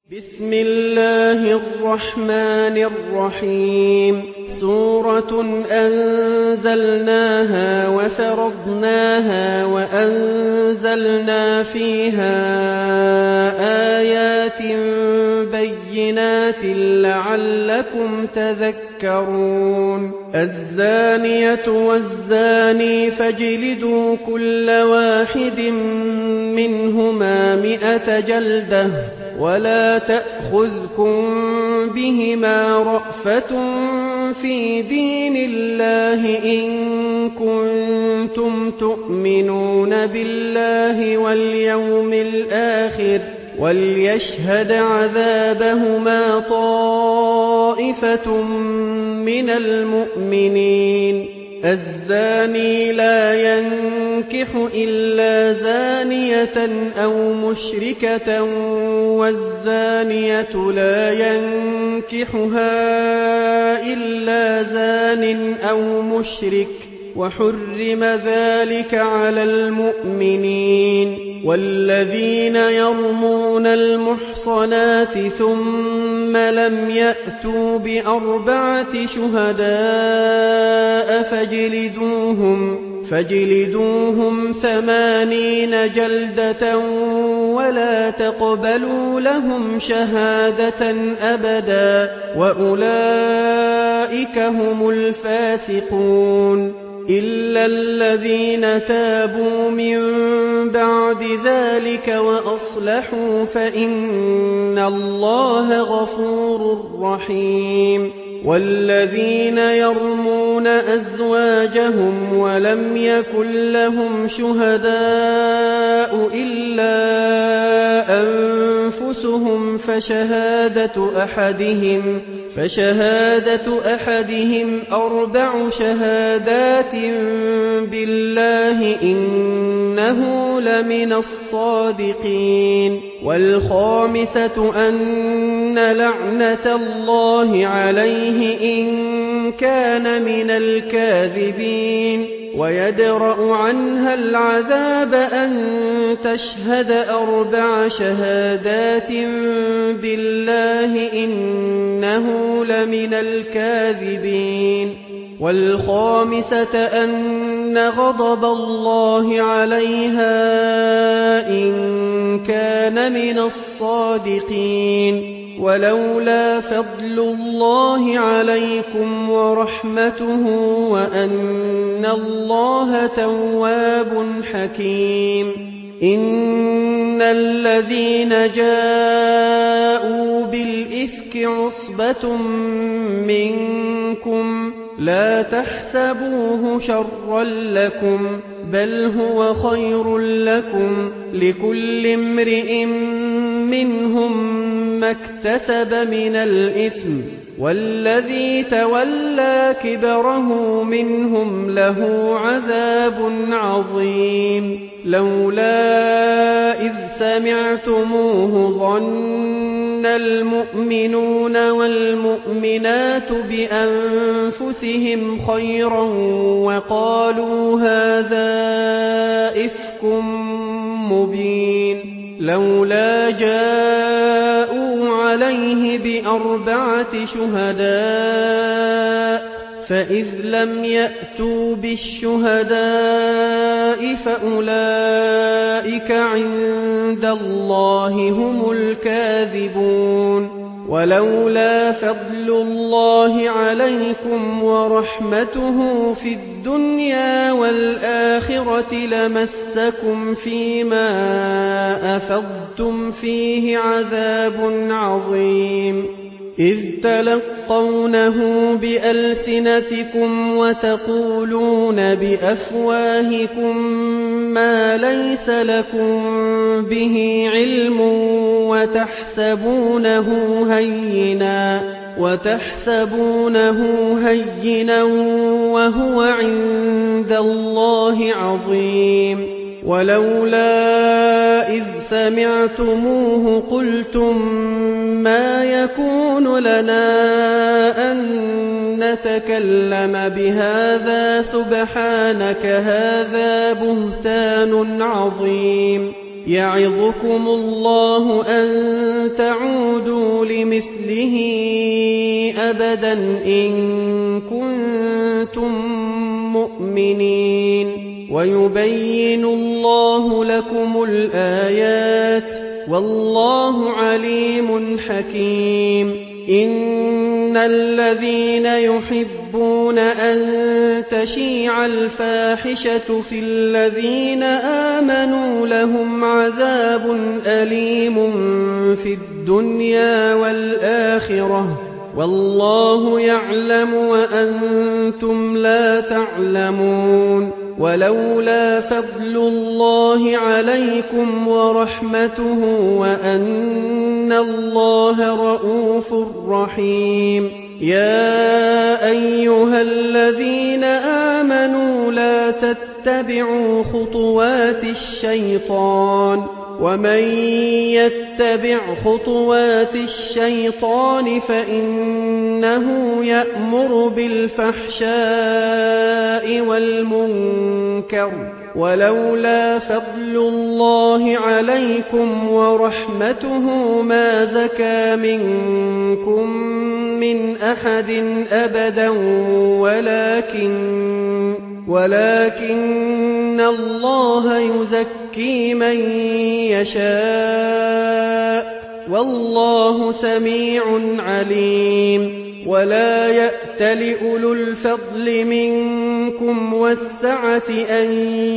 بسم الله الرحمن الرحيم سورة أنزلناها وفرضناها وأنزلنا فيها آيات بينات لعلكم تذكرون الزانية والزاني فاجلدوا كل واحد منهما 100 جلدة ولا تأخذكم بهما رأفة في دين الله إن كنتم تؤمنون بالله واليوم الآخر وليشهد عذابهما طائفة من المؤمنين الزاني لا ينكح إلا زانية أو مشركة والزانية لا ينكحها إلا زان أو مشرك وحرم ذلك على المؤمنين والذين يرمون المحصنات ثم لم يأتوا ب4 شهداء فاجلدوهم 80 جلدة ولا تقبلوا لهم شهادة أبدا وأولئك هم الفاسقون إلا الذين تابوا من بعد ذلك وأصلحوا فإن الله غفور رحيم والذين يرمون أزواجهم ولم يكن لهم شهداء إلا أنفسهم فشهادة أحدهم 4 شهادات بالله إنه لمن الصادقين والخامسة أن لعنة الله عليه إن كان من الكاذبين ويدرأ عنها العذاب أن تشهد 4 شهادات بالله إنه لمن الكاذبين والخامسة أن غضب الله عليها إن كان من الصادقين ولولا فضل الله عليكم ورحمته وأن الله تواب حكيم إن الذين جاءوا بالإفك عصبة منكم لا تحسبوه شرا لكم بل هو خير لكم لكل امرئ منهم ما اكتسب من الإثم والذي تولى كبره منهم له عذاب عظيم لولا إذ سمعتموه ظن المؤمنون والمؤمنات بأنفسهم خيرا وقالوا هذا إفك مبين لولا جاءوا عليه ب4 شهداء فإذ لم يأتوا بالشهداء فأولئك عند الله هم الكاذبون ولولا فضل الله عليكم ورحمته في الدنيا والآخرة لمسكم فيما أفضتم فيه عذاب عظيم إذ تلقونه بألسنتكم وتقولون بأفواهكم ما ليس لكم به علم وتحسبونه هينا وهو عند الله عظيم ولولا إذ سمعتموه قلتم ما يكون لنا أن نتكلم بهذا سبحانك هذا بهتان عظيم يعظكم الله أن تعودوا لمثله أبدا إن كنتم مؤمنين ويبين الله لكم الآيات والله عليم حكيم إن الذين يحبون أن تشيع الفاحشة في الذين آمنوا لهم عذاب أليم في الدنيا والآخرة والله يعلم وأنتم لا تعلمون ولولا فضل الله عليكم ورحمته وأن الله رءوف رحيم يا أيها الذين آمنوا لا تتبعوا خطوات الشيطان ومن يتبع خطوات الشيطان فإنه يأمر بالفحشاء والمنكر ولولا فضل الله عليكم ورحمته ما زكى منكم من أحد أبدا ولكن الله يزكي من يشاء والله سميع عليم ولا يأتل أولو الفضل منكم والسعة أن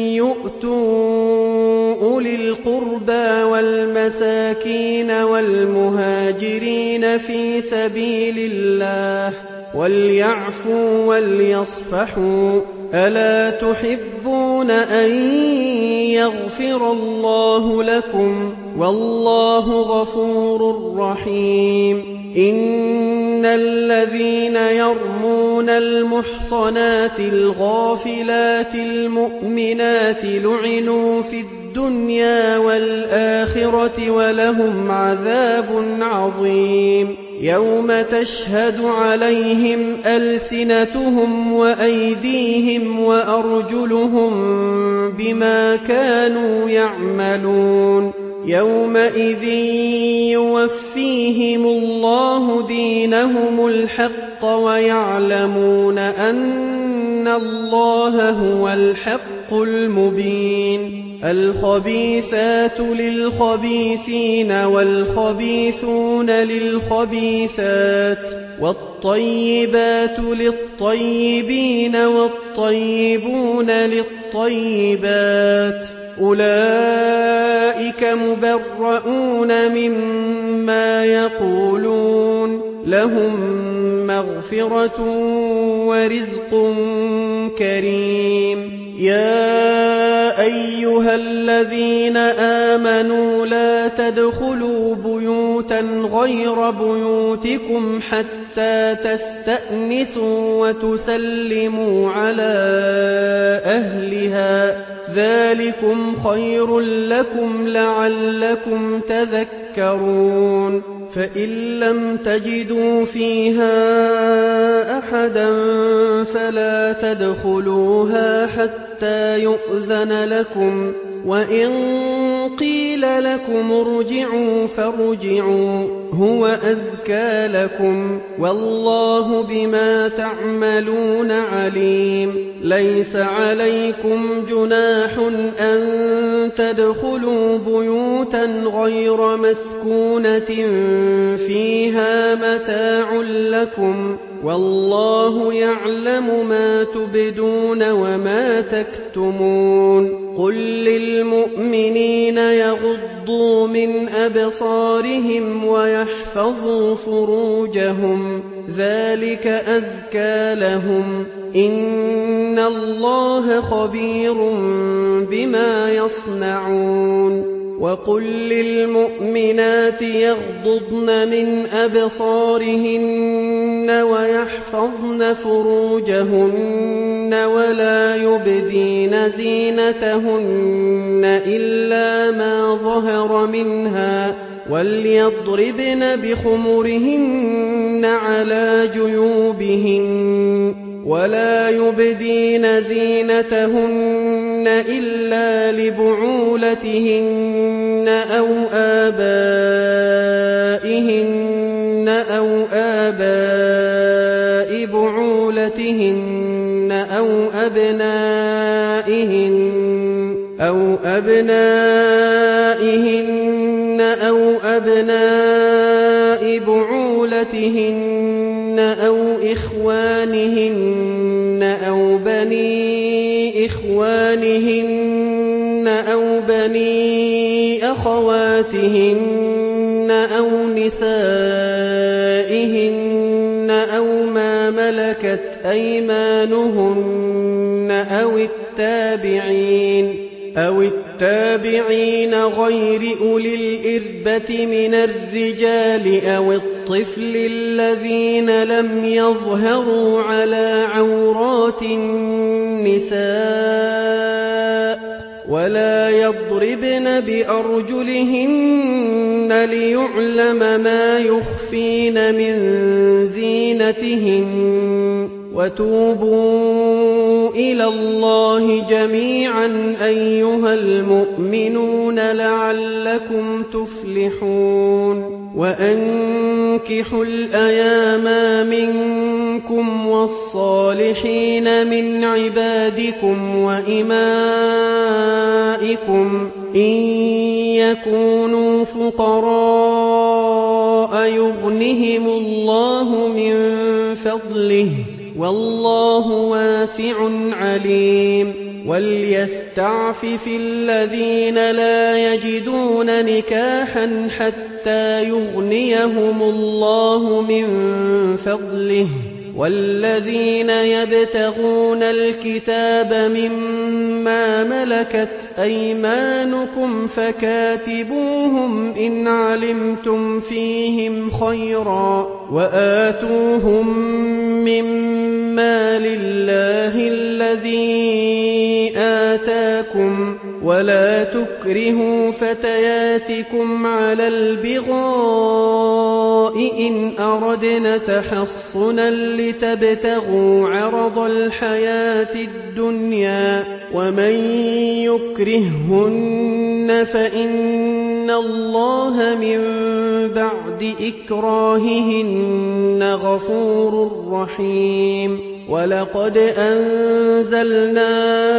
يؤتوا أولي القربى والمساكين والمهاجرين في سبيل الله وليعفوا وليصفحوا ألا تحبون أن يغفر الله لكم والله غفور رحيم إن الذين يرمون المحصنات الغافلات المؤمنات لعنوا في الدنيا والآخرة ولهم عذاب عظيم يوم تشهد عليهم ألسنتهم وأيديهم وأرجلهم بما كانوا يعملون يومئذ يوفيهم الله دينهم الحق ويعلمون أن الله هو الحق المبين الخبيثات للخبيثين والخبيثون للخبيثات والطيبات للطيبين والطيبون للطيبات أولئك مبرؤون مما يقولون لهم مغفرة ورزق كريم يا أيها الذين آمنوا لا تدخلوا بيوتا غير بيوتكم حتى تستأنسوا وتسلموا على أهلها ذلكم خير لكم لعلكم تذكرون فإن لم تجدوا فيها أحدا فلا تدخلوها حتى يؤذن لكم وإن قيل لكم ارجعوا فارجعوا هو أزكى لكم والله بما تعملون عليم ليس عليكم جناح أن تدخلوا بيوتا غير مسكونة فيها متاع لكم والله يعلم ما تبدون وما تكتمون قل للمؤمنين يغضوا من أبصارهم ويحفظوا فروجهم ذلك أزكى لهم إن الله خبير بما يصنعون وقل للمؤمنات يغضضن من أبصارهن ويحفظن فروجهن ولا يبدين زينتهن إلا ما ظهر منها وليضربن بخمرهن على جيوبهن ولا يبدين زينتهن إلا لبعولتهن أو آباء بعولتهن أو أبنائهن أو أبناء بعولتهن أو إخوانهن أو بني إخوانهن أو بني أخواتهن أو نسائهن أو ما ملكت أيمانهن أو التابعين غير أولي الإربة من الرجال أو الطفل الذين لم يظهروا على عورات النساء ولا يضربن بأرجلهن ليعلم ما يخفين من زينتهن وتوبوا إلى الله جميعا أيها المؤمنون لعلكم تفلحون وأنكحوا الأيام منكم والصالحين من عبادكم وإمائكم إن يكونوا فقراء يغنهم الله من فضله والله واسع عليم وليستعفف الذين لا يجدون نكاحا حتى يغنيهم الله من فضله والذين يبتغون الكتاب مما ملكت أيمانكم فكاتبوهم إن علمتم فيهم خيرا وآتوهم مما لله الذي آتاكم ولا تكرهوا فتياتكم على البغاء إن أردنا تحصنا لتبتغوا عرض الحياة الدنيا ومن يكرههن فإن الله من بعد إكراههن غفور رحيم ولقد أنزلنا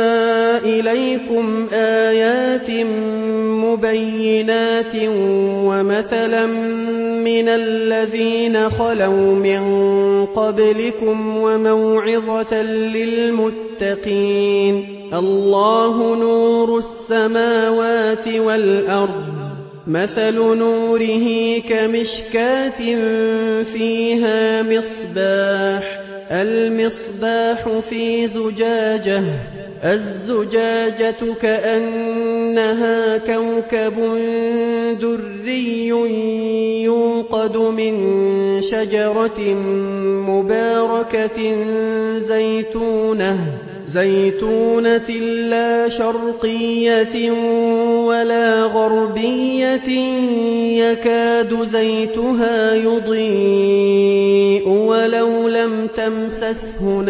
إليكم آيات مبينات ومثلا من الذين خلوا من قبلكم وموعظة للمتقين الله نور السماوات والأرض مثل نوره كمشكاة فيها مصباح المصباح في زجاجة الزجاجة كأنها كوكب دري يوقد من شجرة مباركة زيتونة لا شرقية ولا غربية يكاد زيتها يضيء ولو لم تمسسه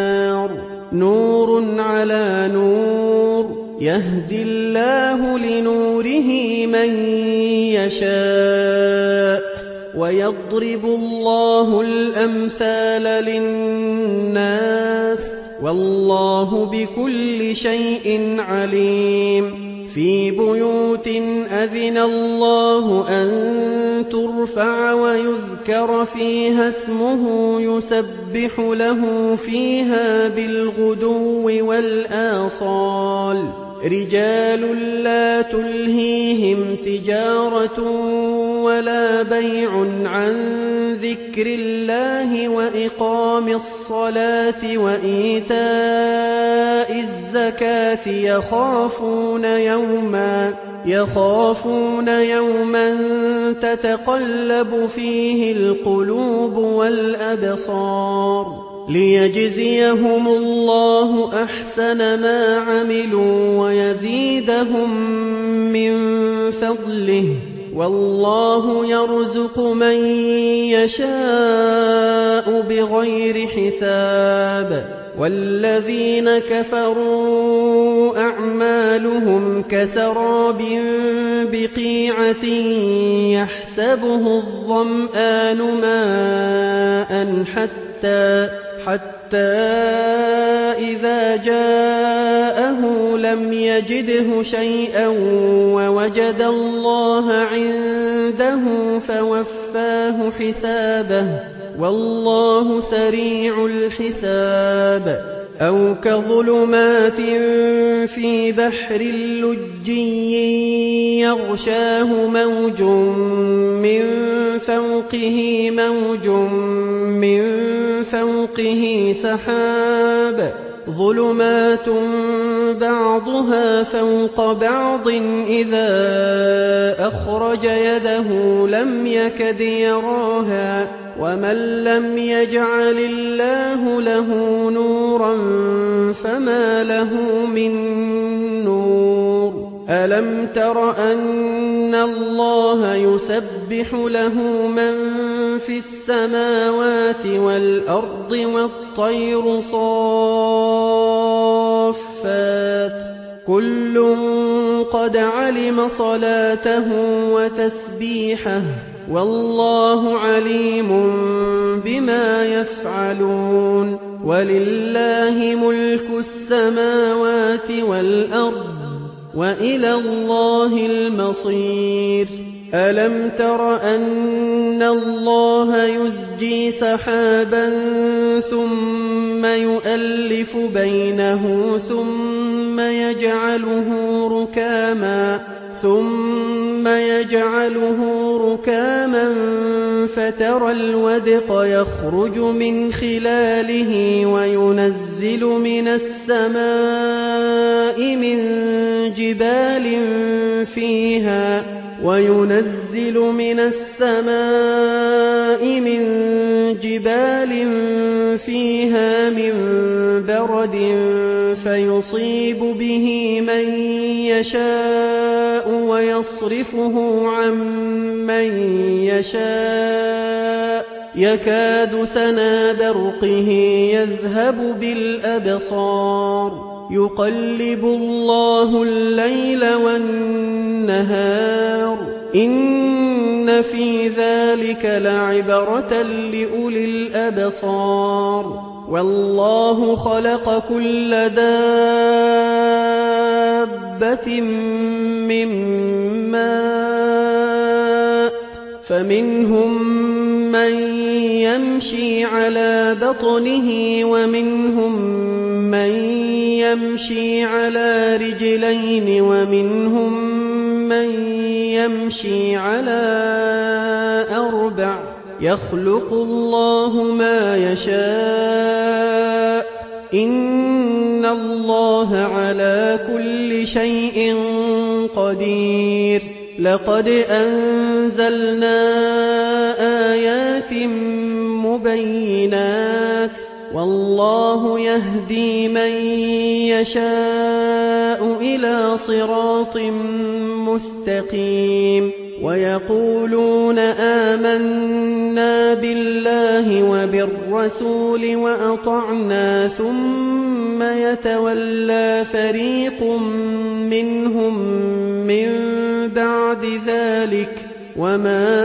نور على نور يهدي الله لنوره من يشاء ويضرب الله الأمثال للناس والله بكل شيء عليم في بيوت أذن الله أن ترفع ويذكر فيها اسمه يسبح له فيها بالغدو والآصال رجال لا تلهيهم تجارة ولا بيع عن ذكر الله وإقام الصلاة وإيتاء الزكاة يخافون يوما تتقلب فيه القلوب والأبصار ليجزيهم الله أحسن ما عملوا ويزيدهم من فضله والله يرزق من يشاء بغير حساب وَالَّذِينَ كَفَرُوا أَعْمَالُهُمْ كَسَرَابٍ بِقِيعَةٍ يَحْسَبُهُ الظَّمْآنُ مَاءً حَتَّىٰ إِذَا جَاءَهُ لَمْ يَجِدْهُ شَيْئًا وَوَجَدَ اللَّهَ عِندَهُ فَوَفَّاهُ حِسَابَهُ ۗ وَاللَّهُ سَرِيعُ الْحِسَابِ. أَوْ كَظُلُمَاتٍ فِي بَحْرٍ لُجِّيٍّ يَغْشَاهُ مَوْجٌ مِّن فَوْقِهِ مَوْجٌ مِّن فَوْقِهِ سَحَابٌ ظُلُمَاتٌ بَعْضُهَا فَوْقَ بَعْضٍ إِذَا أَخْرَجَ يَدَهُ لَمْ يَكَدْ يَرَاهَا ۗ وَمَن لَّمْ يَجْعَلِ اللَّهُ لَهُ نُورًا فَمَا لَهُ مِن نُّورٍ. أَلَمْ تَرَ أَنَّ اللَّهَ يُسَبِّحُ لَهُ مَن فِي السَّمَاوَاتِ وَالْأَرْضِ وَالطَّيْرُ صَافَّاتٍ ۖ كُلٌّ قَدْ عَلِمَ صَلَاتَهُ وَتَسْبِيحَهُ ۗ وَاللَّهُ عَلِيمٌ بِمَا يَفْعَلُونَ. وَلِلَّهِ مُلْكُ السَّمَاوَاتِ وَالْأَرْضِ ۖ وَإِلَى اللَّهِ الْمَصِيرُ. أَلَمْ تَرَ أَنَّ اللَّهَ يُزْجِي سَحَابًا ثُمَّ يُؤَلِّفُ بَيْنَهُ ثُمَّ يَجْعَلُهُ رُكَامًا فَتَرَى الْوَدْقَ يَخْرُجُ مِنْ خِلَالِهِ وَيُنَزِّلُ مِنَ السَّمَاءِ مِن جِبَالٍ فِيهَا مِن بَرَدٍ فَيُصِيبُ بِهِ مَن يَشَاءُ وَيَصْرِفُهُ عَن مَّن يَشَاءُ يَكَادُ سَنَا بَرْقِهِ يَذْهَبُ بِالْأَبْصَارِ يُقَلِّبُ اللَّهُ اللَّيْلَ وَالنَّهَارَ ۚ إِنَّ فِي ذَٰلِكَ لَعِبْرَةً لِّأُولِي الْأَبْصَارِ. وَاللَّهُ خَلَقَ كُلَّ دَابَّةٍ مِّن مَّاءٍ ۖ فَمِنْهُم مَّن يَمْشِي عَلَىٰ بَطْنِهِ وَمِنْهُم مَّن يَمْشِي عَلَىٰ رِجْلَيْنِ وَمِنْهُم مَّن يَمْشِي عَلَىٰ أَرْبَعٍ ۚ يَخْلُقُ اللَّهُ مَا يَشَاءُ ۚ إِنَّ اللَّهَ عَلَىٰ كُلِّ شَيْءٍ قَدِيرٌ. لَقَدْ أَنزَلْنَا آيَاتٍ مُّبَيِّنَاتٍ ۚ وَاللَّهُ يَهْدِي مَن يَشَاءُ إِلَىٰ صِرَاطٍ مُّسْتَقِيمٍ. وَيَقُولُونَ آمَنَّا بِاللَّهِ وَبِالرَّسُولِ وَأَطَعْنَا ثُمَّ يَتَوَلَّىٰ فَرِيقٌ مِّنْهُم مِّن بَعْدِ ذَٰلِكَ ۚ وَمَا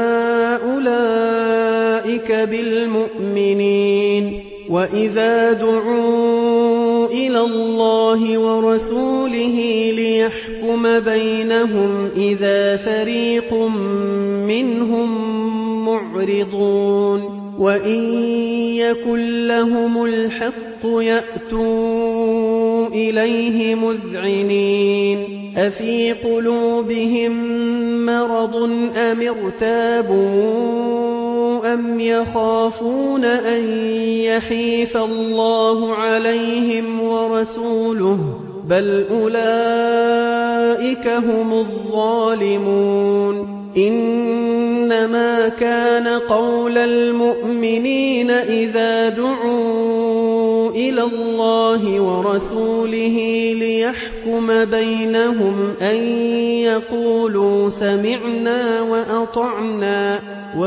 أُولَٰئِكَ بِالْمُؤْمِنِينَ. وَإِذَا دُعُوا إِلَى اللَّهِ وَرَسُولِهِ لِيَحْكُمَ بَيْنَهُمْ إِذَا فَرِيقٌ مِّنْهُم مُّعْرِضُونَ. وَإِن يَكُن لَّهُمُ الْحَقُّ يَأْتُوا إِلَيْهِ مُذْعِنِينَ. أَفِي قُلُوبِهِم مَّرَضٌ أَمِ ارْتَابُوا أَمْ يَخَافُونَ أَن يَحِيفَ اللَّهُ عَلَيْهِمْ وَرَسُولُهُ ۚ بَلْ أُولَٰئِكَ هُمُ الظَّالِمُونَ. إِنَّ إنما كان قول المؤمنين إذا دعوا إلى الله ورسوله ليحكم بينهم أن يقولوا سمعنا وأطعنا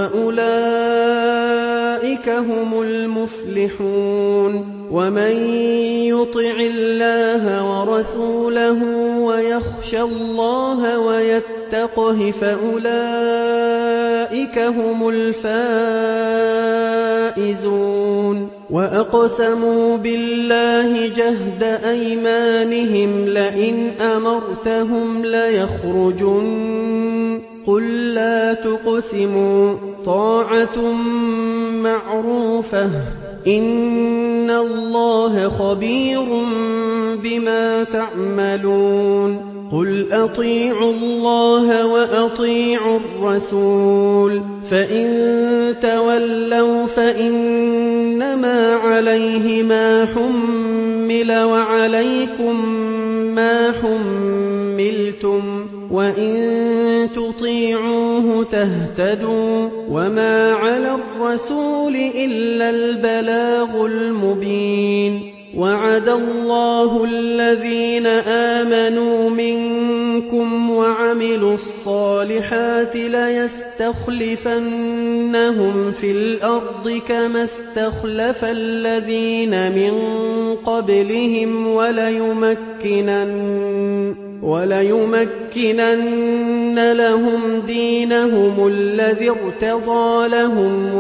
وأولئك هم المفلحون ومن يطع الله ورسوله ويخشى الله ويتقه فأولئك هم الفائزون وأقسموا بالله جهد أيمانهم لئن أمرتهم ليخرجن قل لا تقسموا طاعة معروفة إن الله خبير بما تعملون قل أطيعوا الله وأطيعوا الرسول فإن تولوا فإنما عليه ما حمل وعليكم ما حملتم وإن تطيعوه تهتدوا وما على الرسول إلا البلاغ المبين وعد الله الذين آمنوا منكم وعملوا الصالحات ليستخلفنهم في الأرض كما استخلف الذين من قبلهم وليمكنن لهم دينهم الذي ارتضى لهم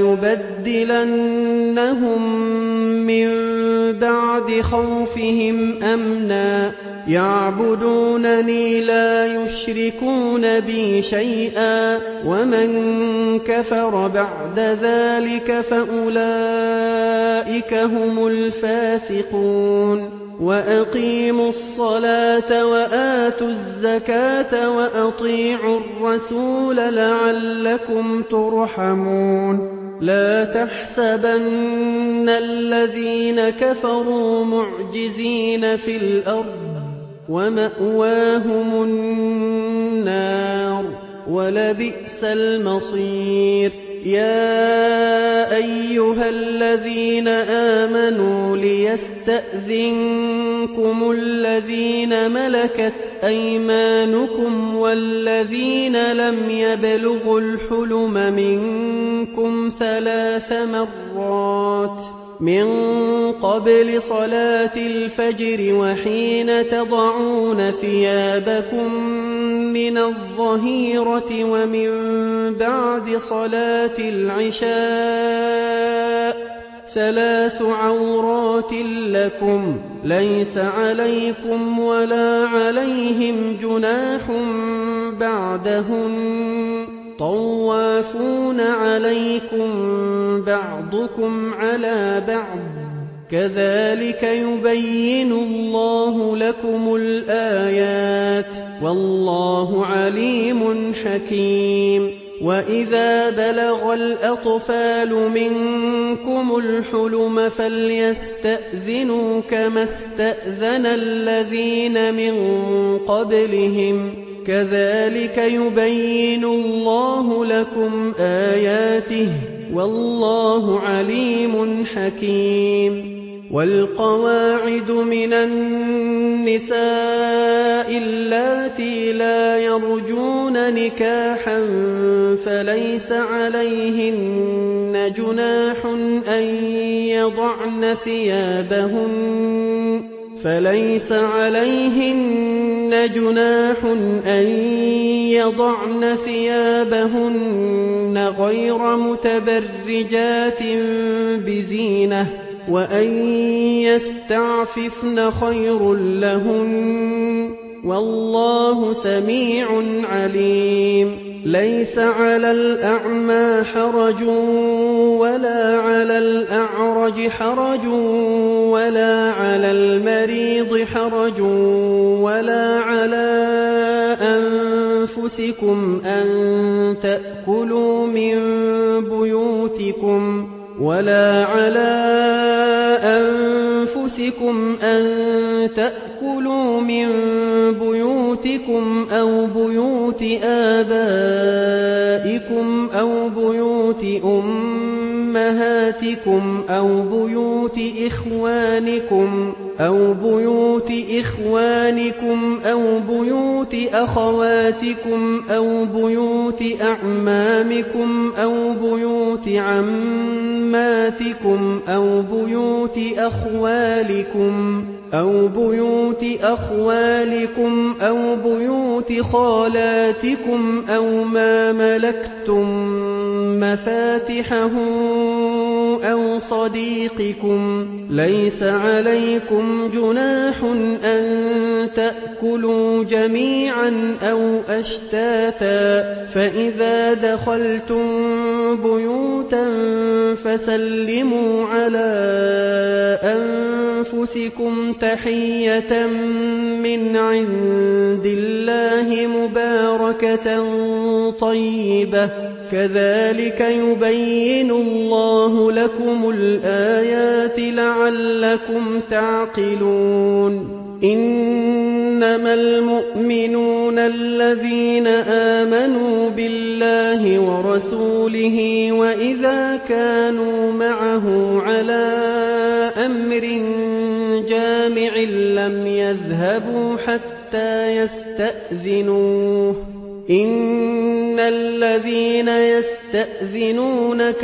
وليبدلنهم من بعد خوفهم أمنا يعبدونني لا يشركون بي شيئا ومن كفر بعد ذلك فأولئك هم الفاسقون وأقيموا الصلاة وآتوا الزكاة وأطيعوا الرسول لعلكم ترحمون لا تحسبن الذين كفروا معجزين في الأرض ومأواهم النار ولبئس المصير يا أيها الذين آمنوا ليستأذنكم الذين ملكت أيمانكم والذين لم يبلغوا الحلم منكم 3 مرات من قبل صلاة الفجر وحين تضعون ثيابكم من الظهيرة ومن بعد صلاة العشاء 3 عورات لكم ليس عليكم ولا عليهم جناح بعدهن طوافون عليكم بعضكم على بعض كذلك يبين الله لكم الآيات والله عليم حكيم وإذا بلغ الأطفال منكم الحلم فليستأذنوا كما استأذن الذين من قبلهم كذلك يبين الله لكم آياته والله عليم حكيم والقواعد من النساء اللاتي لا يرجون نكاحا فليس عليهن جناح أن يضعن ثيابهن غير متبرجات بزينة وأن يستعففن خير لهن والله سميع عليم ليس على الأعمى حرج ولا على الأعرج حرج ولا على المريض حرج ولا على أنفسكم أن تأكلوا من بيوتكم أو بيوت آبائكم بيوت أمهاتكم أو بيوت إخوانكم أو بيوت أخواتكم أو بيوت أعمامكم أو بيوت عماتكم أو بيوت أخوالكم أو بيوت خالاتكم أو ما ملكتم مفاتحه أو صديقكم. ليس عليكم جناح أن تأكلوا جميعا أو أشتاتا، فإذا دخلتم بيوتا فسلموا على أنفسكم تحية من عند الله مباركة طيبة، كذلك يبين الله لكم الآيات لعلكم تعقلون. إنما المؤمنون الذين آمنوا بالله ورسوله وإذا كانوا معه على أمر جامع لم يذهبوا حتى يستأذنوه. إن الذين يستأذنونك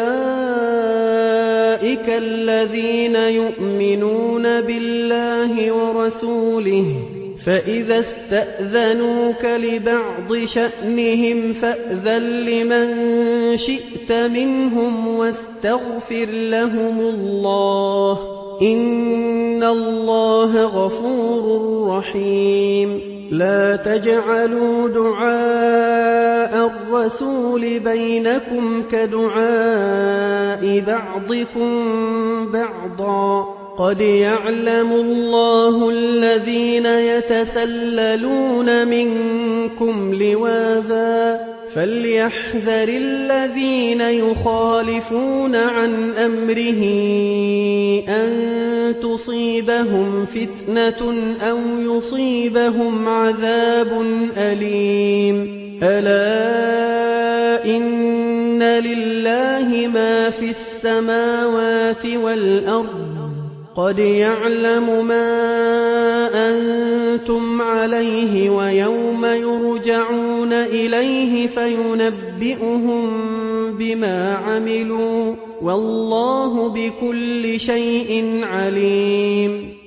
أولئك الذين يؤمنون بالله ورسوله، فإذا استأذنوك لبعض شأنهم فأذن لمن شئت منهم واستغفر لهم الله، إن الله غفور رحيم. لا تجعلوا دعاء الرسول بينكم كدعاء بعضكم بعضا، قد يعلم الله الذين يتسللون منكم لواذا، فليحذر الذين يخالفون عن أمره أن تصيبهم فتنة أو يصيبهم عذاب أليم. ألا إن لله ما في السماوات والأرض، قد يعلم ما أنتم عليه ويوم يرجعون إليه فينبئهم بما عملوا، والله بكل شيء عليم.